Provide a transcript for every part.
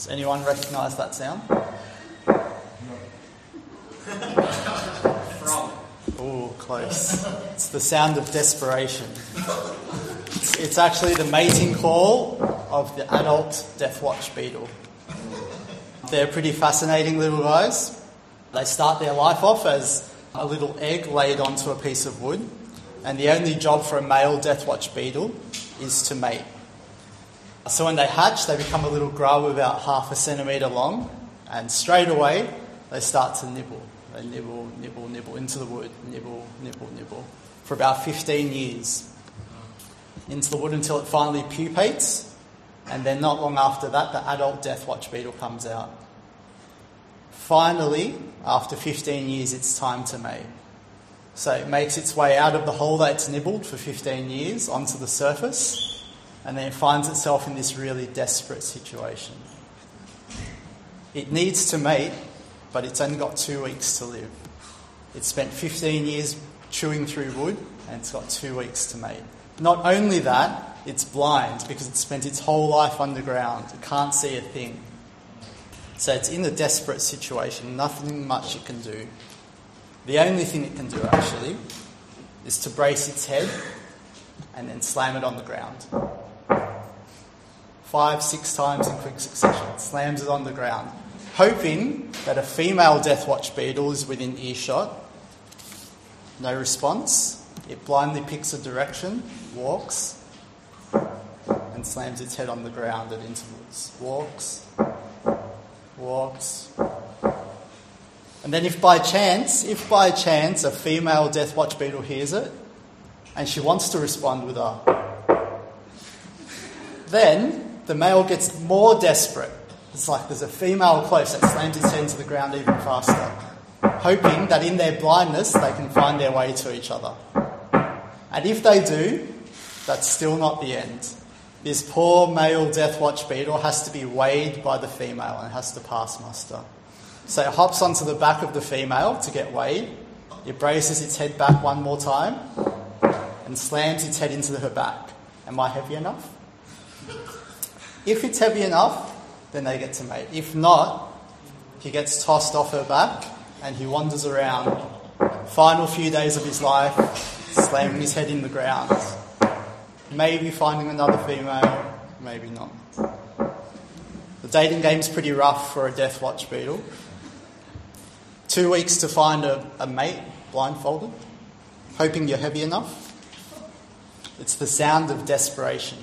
Does anyone recognise that sound? Oh, close. It's the sound of desperation. It's actually the mating call of the adult deathwatch beetle. They're pretty fascinating little guys. They start their life off as a little egg laid onto a piece of wood, and the only job for a male deathwatch beetle is to mate. So when they hatch, they become a little grub about 0.5 centimetre long, and straight away they start to nibble. They nibble, nibble, nibble into the wood, nibble, nibble, nibble, for about 15 years. Into the wood until it finally pupates, and then not long after that, the adult deathwatch beetle comes out. Finally, after 15 years, it's time to mate. So it makes its way out of the hole that it's nibbled for 15 years onto the surface, and then it finds itself in this really desperate situation. It needs to mate, but it's only got 2 weeks to live. It's spent 15 years chewing through wood, and it's got 2 weeks to mate. Not only that, it's blind because it's spent its whole life underground. It can't see a thing. So it's in a desperate situation, nothing much it can do. The only thing it can do, actually, is to brace its head and then slam it on the ground. 5-6 times in quick succession. It slams it on the ground, hoping that a female deathwatch beetle is within earshot. No response. It blindly picks a direction, walks, and slams its head on the ground at intervals. Walks. And then if by chance a female deathwatch beetle hears it, and she wants to respond with a, then the male gets more desperate. It's like there's a female close that slams its head into the ground even faster, hoping that in their blindness they can find their way to each other. And if they do, that's still not the end. This poor male deathwatch beetle has to be weighed by the female and has to pass muster. So it hops onto the back of the female to get weighed. It braces its head back one more time and slams its head into her back. Am I heavy enough? If it's heavy enough, then they get to mate. If not, he gets tossed off her back and he wanders around, final few days of his life, slamming his head in the ground. Maybe finding another female, maybe not. The dating game's pretty rough for a deathwatch beetle. 2 weeks to find a mate, blindfolded, hoping you're heavy enough. It's the sound of desperation.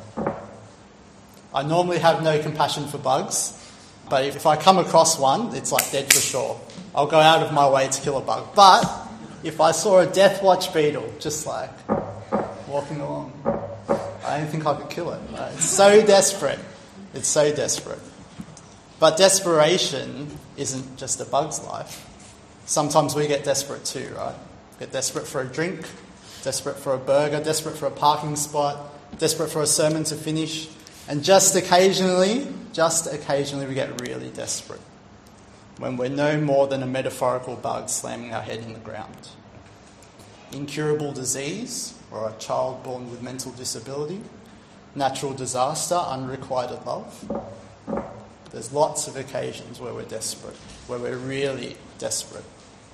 I normally have no compassion for bugs, but if I come across one, it's like dead for sure. I'll go out of my way to kill a bug. But if I saw a deathwatch beetle just like walking along, I don't think I could kill it. It's so desperate. It's so desperate. But desperation isn't just a bug's life. Sometimes we get desperate too, right? Get desperate for a drink, desperate for a burger, desperate for a parking spot, desperate for a sermon to finish. And just occasionally we get really desperate when we're no more than a metaphorical bug slamming our head in the ground. Incurable disease, or a child born with mental disability, natural disaster, unrequited love. There's lots of occasions where we're desperate, where we're really desperate.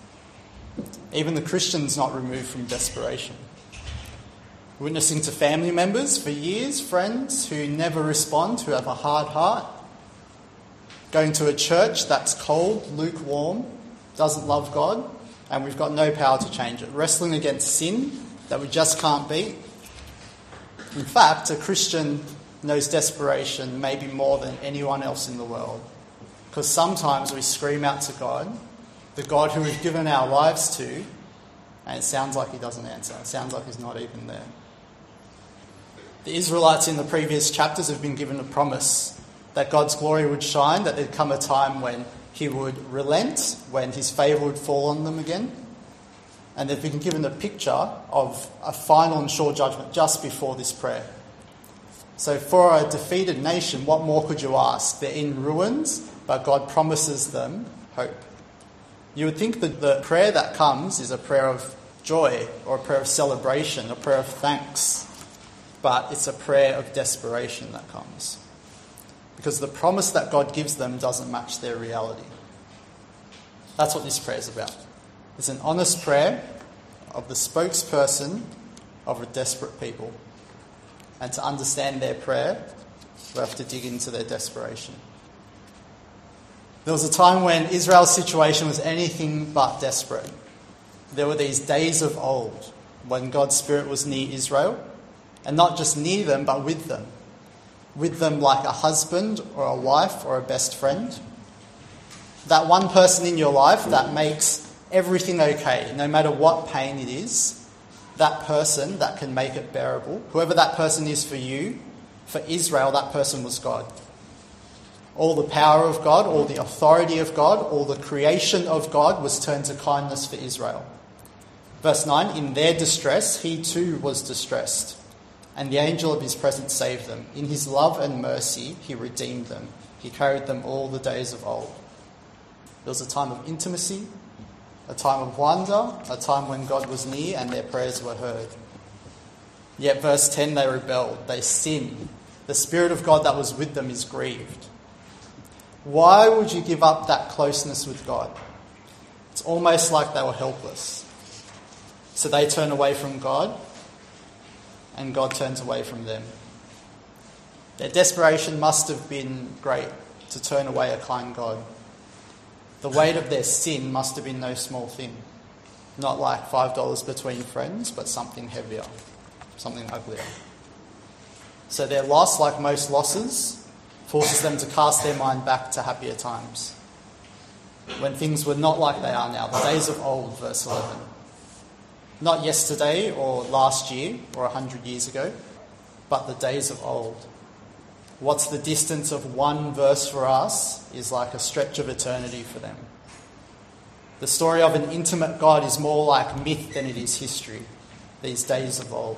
Even the Christian's not removed from desperation. Witnessing to family members for years, friends who never respond, who have a hard heart. Going to a church that's cold, lukewarm, doesn't love God, and we've got no power to change it. Wrestling against sin that we just can't beat. In fact, a Christian knows desperation maybe more than anyone else in the world. Because sometimes we scream out to God, the God who we've given our lives to, and it sounds like he doesn't answer. It sounds like he's not even there. The Israelites in the previous chapters have been given a promise that God's glory would shine, that there'd come a time when he would relent, when his favour would fall on them again. And they've been given a picture of a final and sure judgment just before this prayer. So for a defeated nation, what more could you ask? They're in ruins, but God promises them hope. You would think that the prayer that comes is a prayer of joy or a prayer of celebration, a prayer of thanks. But it's a prayer of desperation that comes. because the promise that God gives them doesn't match their reality. That's what this prayer is about. It's an honest prayer of the spokesperson of a desperate people. And to understand their prayer, we have to dig into their desperation. There was a time when Israel's situation was anything but desperate. There were these days of old when God's Spirit was near Israel, and not just near them, but with them. With them like a husband or a wife or a best friend. That one person in your life that makes everything okay, no matter what pain it is, that person that can make it bearable. Whoever that person is for you, for Israel, that person was God. All the power of God, all the authority of God, all the creation of God was turned to kindness for Israel. Verse 9, in their distress, he too was distressed, and the angel of his presence saved them. In his love and mercy, he redeemed them. He carried them all the days of old. There was a time of intimacy, a time of wonder, a time when God was near and their prayers were heard. Yet verse 10, they rebelled, they sinned. The Spirit of God that was with them is grieved. Why would you give up that closeness with God? It's almost like they were helpless. So they turn away from God, and God turns away from them. Their desperation must have been great to turn away a kind God. The weight of their sin must have been no small thing. Not like $5 between friends, but something heavier, something uglier. So their loss, like most losses, forces them to cast their mind back to happier times, when things were not like they are now, the days of old, verse 11. Not yesterday or last year or 100 years ago, but the days of old. What's the distance of one verse for us is like a stretch of eternity for them. The story of an intimate God is more like myth than it is history, these days of old.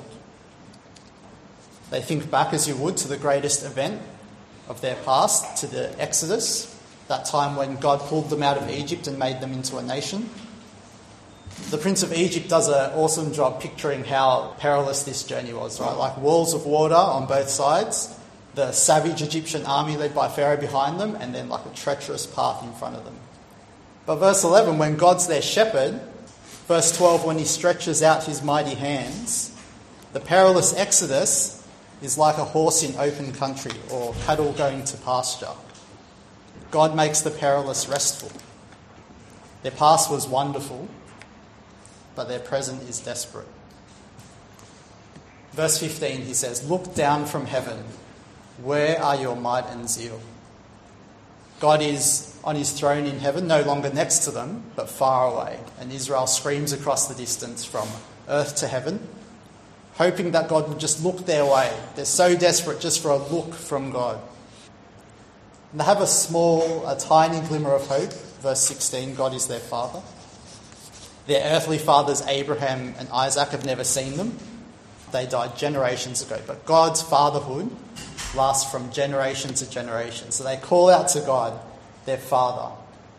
They think back, as you would, to the greatest event of their past, to the Exodus, that time when God pulled them out of Egypt and made them into a nation. The Prince of Egypt does an awesome job picturing how perilous this journey was, right? Like walls of water on both sides, the savage Egyptian army led by Pharaoh behind them, and then like a treacherous path in front of them. But verse 11, when God's their shepherd, verse 12, when he stretches out his mighty hands, the perilous exodus is like a horse in open country or cattle going to pasture. God makes the perilous restful. Their past was wonderful, but their present is desperate. Verse 15, he says, look down from heaven. Where are your might and zeal? God is on his throne in heaven, no longer next to them, but far away. And Israel screams across the distance from earth to heaven, hoping that God would just look their way. They're so desperate just for a look from God. And they have a tiny glimmer of hope. Verse 16, God is their father. Their earthly fathers, Abraham and Isaac, have never seen them. They died generations ago. But God's fatherhood lasts from generation to generation. So they call out to God, their father.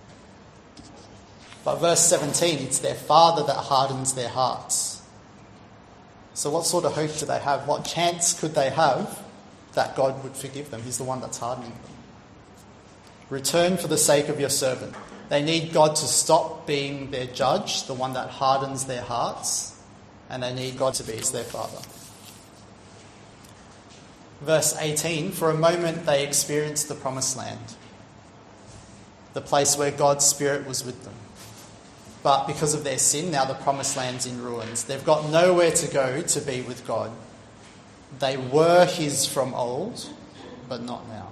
But verse 17, it's their father that hardens their hearts. So what sort of hope do they have? What chance could they have that God would forgive them? He's the one that's hardening them. Return for the sake of your servant. They need God to stop being their judge, the one that hardens their hearts, and they need God to be their father. Verse 18, for a moment they experienced the promised land, the place where God's Spirit was with them. But because of their sin, now the promised land's in ruins. They've got nowhere to go to be with God. They were his from old, but not now.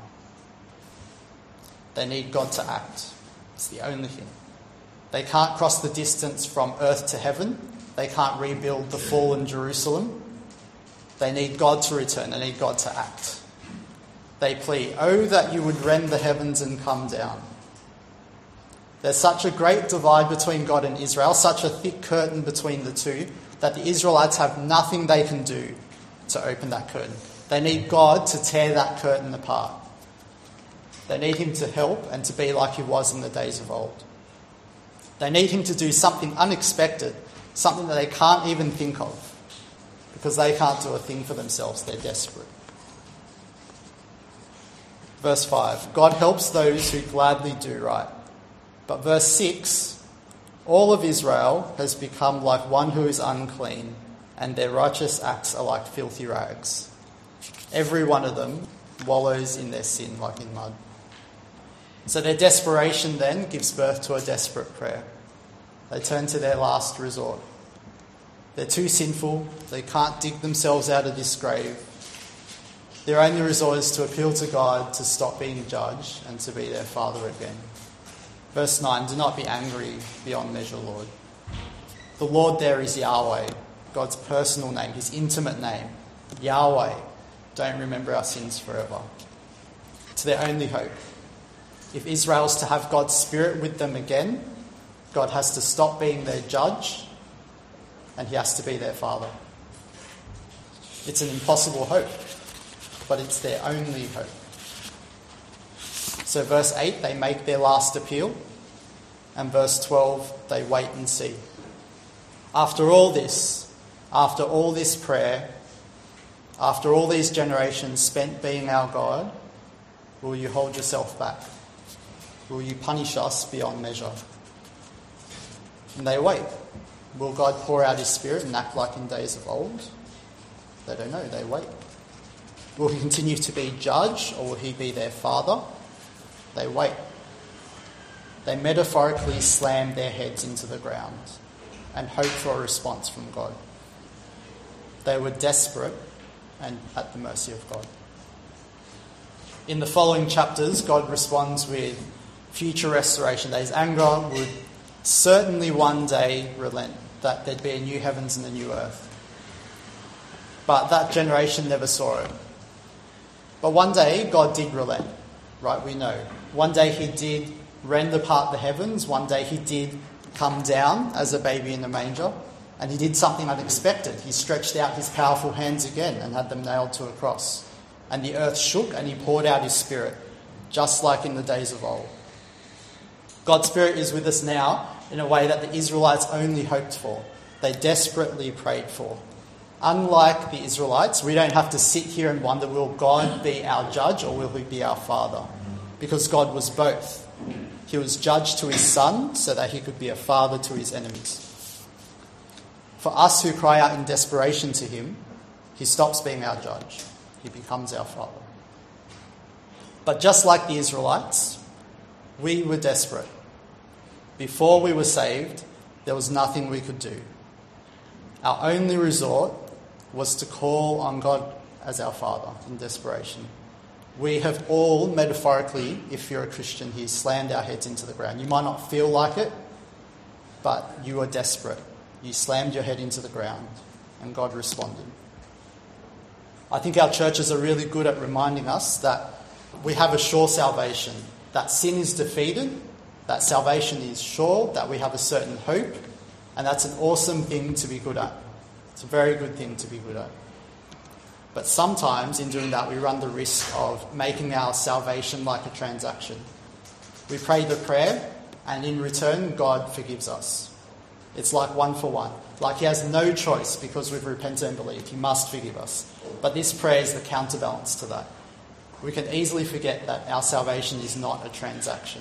They need God to act. It's the only thing. They can't cross the distance from earth to heaven. They can't rebuild the fallen Jerusalem. They need God to return. They need God to act. They plead, oh, that you would rend the heavens and come down. There's such a great divide between God and Israel, such a thick curtain between the two, that the Israelites have nothing they can do to open that curtain. They need God to tear that curtain apart. They need him to help and to be like he was in the days of old. They need him to do something unexpected, something that they can't even think of, because they can't do a thing for themselves. They're desperate. Verse 5, God helps those who gladly do right. But verse 6, all of Israel has become like one who is unclean, and their righteous acts are like filthy rags. Every one of them wallows in their sin like in mud. So their desperation then gives birth to a desperate prayer. They turn to their last resort. They're too sinful. They can't dig themselves out of this grave. Their only resort is to appeal to God to stop being judged and to be their Father again. Verse 9, do not be angry beyond measure, Lord. The Lord there is Yahweh, God's personal name, his intimate name. Yahweh, don't remember our sins forever. It's their only hope. If Israel's to have God's Spirit with them again, God has to stop being their judge and he has to be their Father. It's an impossible hope, but it's their only hope. So verse 8, they make their last appeal, and verse 12, they wait and see. After all this prayer, after all these generations spent being our God, will you hold yourself back? Will you punish us beyond measure? And they wait. Will God pour out his Spirit and act like in days of old? They don't know, they wait. Will he continue to be judge, or will he be their Father? They wait. They metaphorically slam their heads into the ground and hope for a response from God. They were desperate and at the mercy of God. In the following chapters, God responds with future restoration, that his anger would certainly one day relent, that there'd be a new heavens and a new earth. But that generation never saw it. But one day, God did relent, right? We know. One day he did rend apart the heavens. One day he did come down as a baby in a manger. And he did something unexpected. He stretched out his powerful hands again and had them nailed to a cross. And the earth shook and he poured out his Spirit, just like in the days of old. God's Spirit is with us now in a way that the Israelites only hoped for. They desperately prayed for. Unlike the Israelites, we don't have to sit here and wonder, will God be our judge or will he be our Father? Because God was both. He was judge to his Son so that he could be a father to his enemies. For us who cry out in desperation to him, he stops being our judge. He becomes our Father. But just like the Israelites, we were desperate. Before we were saved, there was nothing we could do. Our only resort was to call on God as our Father in desperation. We have all, metaphorically, if you're a Christian here, slammed our heads into the ground. You might not feel like it, but you are desperate. You slammed your head into the ground, and God responded. I think our churches are really good at reminding us that we have a sure salvation, that sin is defeated, that salvation is sure, that we have a certain hope, and that's an awesome thing to be good at. It's a very good thing to be good at. But sometimes in doing that, we run the risk of making our salvation like a transaction. We pray the prayer, and in return, God forgives us. It's like one for one. Like he has no choice because we've repented and believed. He must forgive us. But this prayer is the counterbalance to that. We can easily forget that our salvation is not a transaction.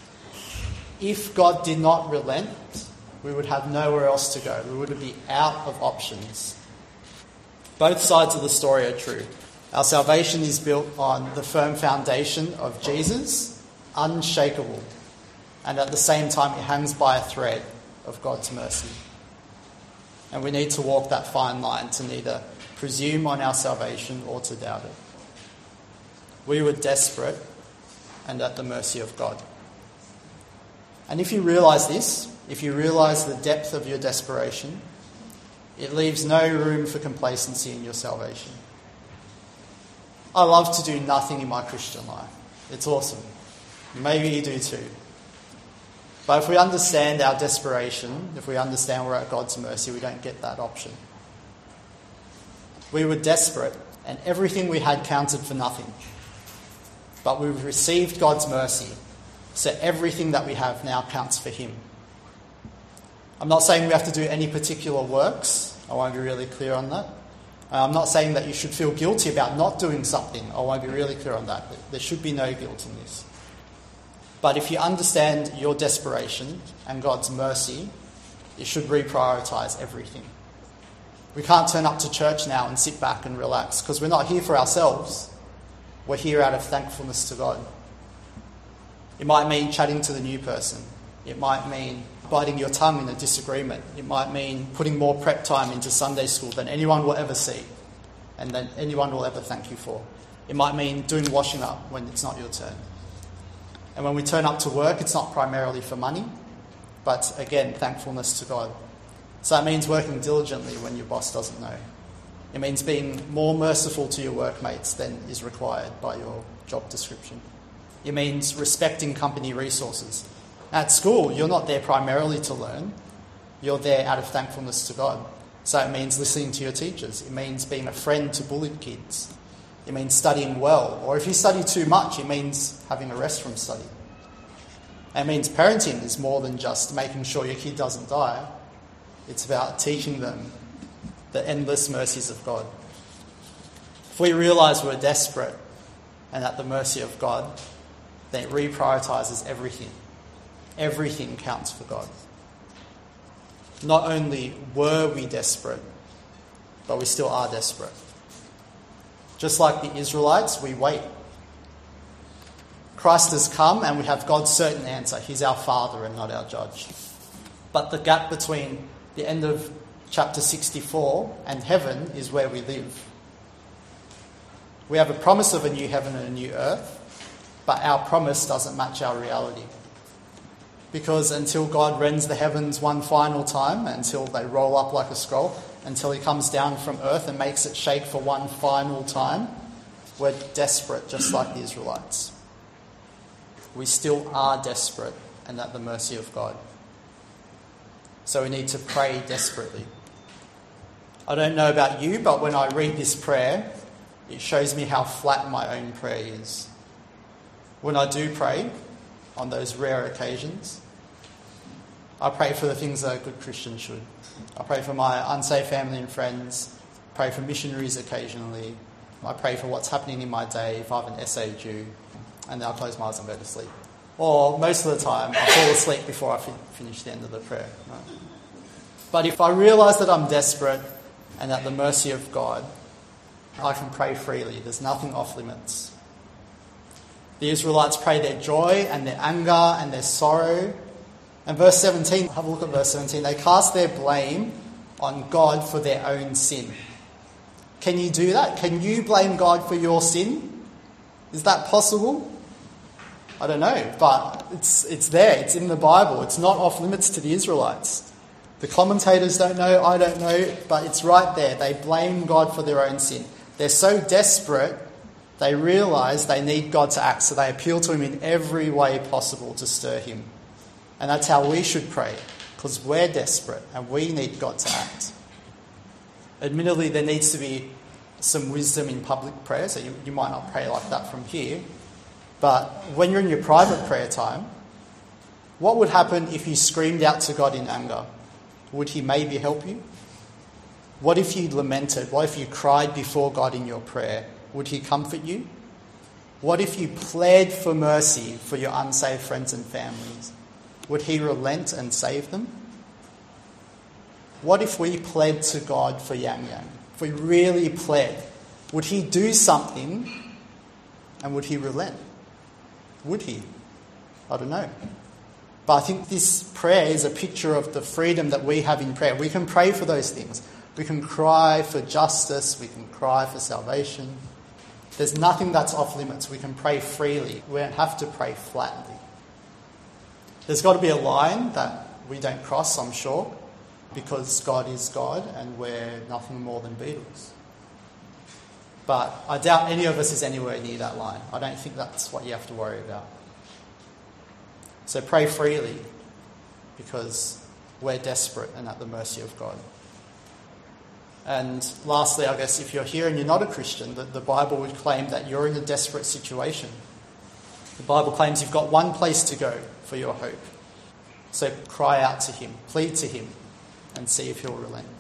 If God did not relent, we would have nowhere else to go. We would be out of options. Both sides of the story are true. Our salvation is built on the firm foundation of Jesus, unshakable. And at the same time, it hangs by a thread of God's mercy. And we need to walk that fine line to neither presume on our salvation or to doubt it. We were desperate and at the mercy of God. And if you realise this, if you realise the depth of your desperation, it leaves no room for complacency in your salvation. I love to do nothing in my Christian life. It's awesome. Maybe you do too. But if we understand our desperation, if we understand we're at God's mercy, we don't get that option. We were desperate and everything we had counted for nothing. But we've received God's mercy, so everything that we have now counts for him. I'm not saying we have to do any particular works. I want to be really clear on that. I'm not saying that you should feel guilty about not doing something. I want to be really clear on that. There should be no guilt in this. But if you understand your desperation and God's mercy, you should reprioritise everything. We can't turn up to church now and sit back and relax, because we're not here for ourselves. We're here out of thankfulness to God. It might mean chatting to the new person. It might mean biting your tongue in a disagreement. It might mean putting more prep time into Sunday school than anyone will ever see and than anyone will ever thank you for. It might mean doing washing up when it's not your turn. And when we turn up to work, it's not primarily for money, but again, thankfulness to God. So that means working diligently when your boss doesn't know. It means being more merciful to your workmates than is required by your job description. It means respecting company resources. At school, you're not there primarily to learn. You're there out of thankfulness to God. So it means listening to your teachers. It means being a friend to bullied kids. It means studying well. Or if you study too much, it means having a rest from study. It means parenting is more than just making sure your kid doesn't die. It's about teaching them the endless mercies of God. If we realise we're desperate and at the mercy of God, then it reprioritises everything. Everything counts for God. Not only were we desperate, but we still are desperate. Just like the Israelites, we wait. Christ has come and we have God's certain answer. He's our Father and not our judge. But the gap between the end of chapter 64 and heaven is where we live. We have a promise of a new heaven and a new earth, but our promise doesn't match our reality. Because until God rends the heavens one final time, until they roll up like a scroll, until he comes down from earth and makes it shake for one final time, we're desperate just like the Israelites. We still are desperate and at the mercy of God. So we need to pray desperately. I don't know about you, but when I read this prayer, it shows me how flat my own prayer is. When I do pray, on those rare occasions, I pray for the things that a good Christian should. I pray for my unsaved family and friends. I pray for missionaries occasionally. I pray for what's happening in my day if I have an essay due, and then I'll close my eyes and go to sleep. Or most of the time, I fall asleep before I finish the end of the prayer. Right? But if I realise that I'm desperate and at the mercy of God, I can pray freely. There's nothing off limits. The Israelites pray their joy and their anger and their sorrow. And verse 17, have a look at verse 17. They cast their blame on God for their own sin. Can you do that? Can you blame God for your sin? Is that possible? I don't know, but it's there. It's in the Bible. It's not off limits to the Israelites. The commentators don't know, I don't know, but it's right there. They blame God for their own sin. They're so desperate, they realise they need God to act, so they appeal to him in every way possible to stir him. And that's how we should pray, because we're desperate and we need God to act. Admittedly, there needs to be some wisdom in public prayer, so you might not pray like that from here. But when you're in your private prayer time, what would happen if you screamed out to God in anger? Would he maybe help you? What if you lamented? What if you cried before God in your prayer? Would he comfort you? What if you pled for mercy for your unsaved friends and families? Would he relent and save them? What if we pled to God for Yang Yang? If we really pled, would he do something and would he relent? Would he? I don't know. But I think this prayer is a picture of the freedom that we have in prayer. We can pray for those things. We can cry for justice. We can cry for salvation. There's nothing that's off limits. We can pray freely. We don't have to pray flatly. There's got to be a line that we don't cross, I'm sure, because God is God and we're nothing more than beetles. But I doubt any of us is anywhere near that line. I don't think that's what you have to worry about. So pray freely because we're desperate and at the mercy of God. And lastly, I guess if you're here and you're not a Christian, the Bible would claim that you're in a desperate situation. The Bible claims you've got one place to go for your hope. So cry out to him, plead to him, and see if he'll relent.